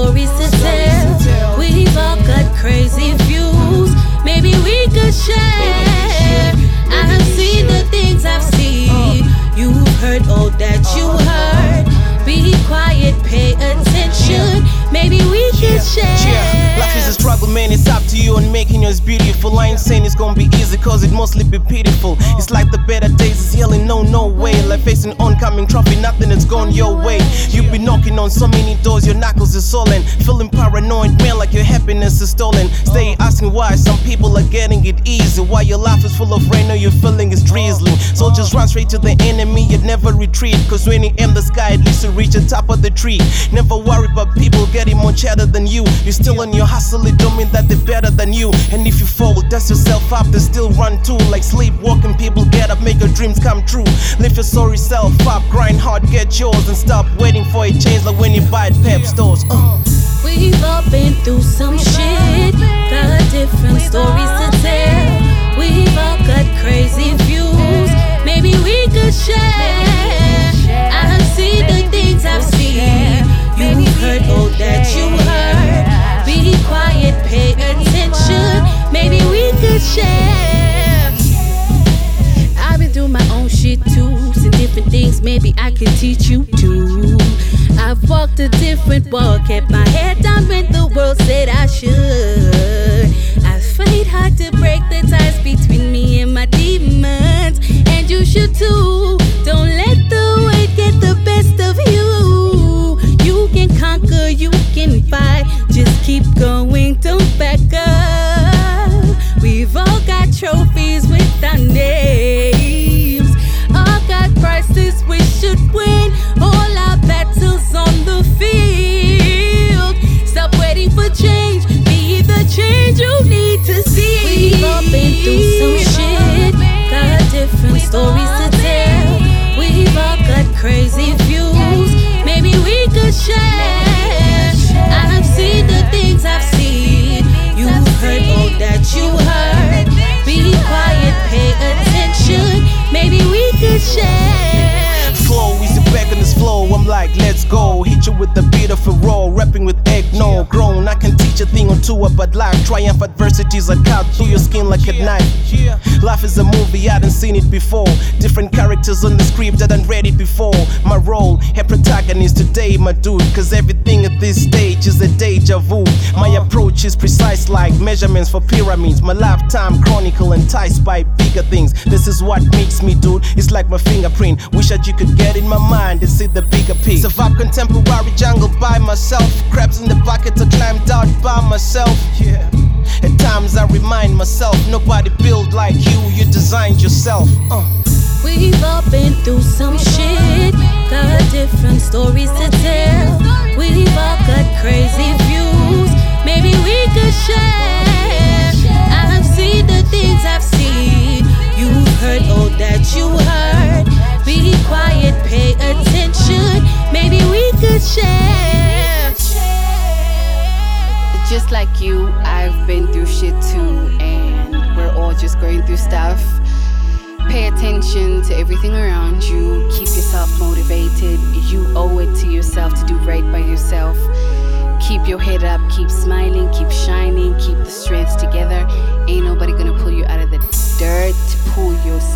stories to tell. We've all got crazy views. Maybe we could share. I have seen the things I've seen. You've heard all that you heard. Be quiet, pay attention. Maybe we could share. Yeah, life is a struggle, man. It's up to you and making yours beautiful. I ain't saying it's gonna be easy, cause it mostly be pitiful. It's like the better days is yelling, no, no way. Like facing oncoming trophy, nothing that's gone your way. You've been knocking on so many doors, your knuckles are swollen. Feeling paranoid, man, like your happiness is stolen. Stay asking why some people are getting it easy. Why your life is full of rain or your feeling is drizzling. So just run straight to the enemy, you'd never retreat. Cause when you aim the sky, at least you reach the top of the tree. Never worry about people getting more cheddar than you. You're still on your hustle, it don't mean that they're better than you. And if you fall, dust yourself up, they still run too. Like sleepwalking, people get up, make your dreams come true. Lift your sorry self up, grind hard, get yours. And stop waiting for a change like when you buy at pep stores. We've all been through some shit, got different stories to tell. We've all got crazy views, maybe we could share. I have seen the things I've seen. You've heard all that you heard. Be quiet, pay attention. Maybe we could share. I've been through my own shit too. Seen different things, maybe I could teach you too. I've walked a different walk, kept my head down when the world said I should. I fight hard to break the ties between me and my demons, and you should too. Don't let the weight get the best of you. You can conquer, you can fight. Just keep going, don't back up. We've all got trophies with our names. All got prizes we should win. All our battles on the field. Stop waiting for change. Be the change you need to see. We've all been through some shit, got different stories to tell. We've all got crazy views. Maybe we could share. I have seen the things I've seen. You've heard all that you heard. Be quiet, pay attention. Maybe we could share. Flow, easy back on this flow. I'm like, let's go. Hit you with the beat of a roll. Rapping with egg, no grown. I can teach a thing or two about life. Triumph adversities that cut through your skin like a knife. Life is a movie, I done seen it before. Different characters on the script, I done read it before. My role, a protagonist today, my dude. Cause everything at this stage is a deja vu. My approach is precise like measurements for pyramids. My lifetime chronicle enticed by bigger things. This is what makes me, dude. It's like my fingerprint. Wish that you could get in my mind and see the bigger picture. Survive contemporary jungle by myself. Crabs in the bucket, I climbed out by myself. Yeah. At times I remind myself, nobody built like you, you designed yourself. We've all been through some shit, got different stories to tell. We've all got crazy views, maybe we could share. I have seen the things I've seen. You've heard all that you heard. Be quiet, pay attention. Maybe we could share. Just like you, I've been through shit too, and we're all just going through stuff. Pay attention to everything around you. Keep yourself motivated. You owe it to yourself to do right by yourself. Keep your head up, keep smiling, keep shining, keep the strength together. Ain't nobody gonna pull you out of the dirt to pull yourself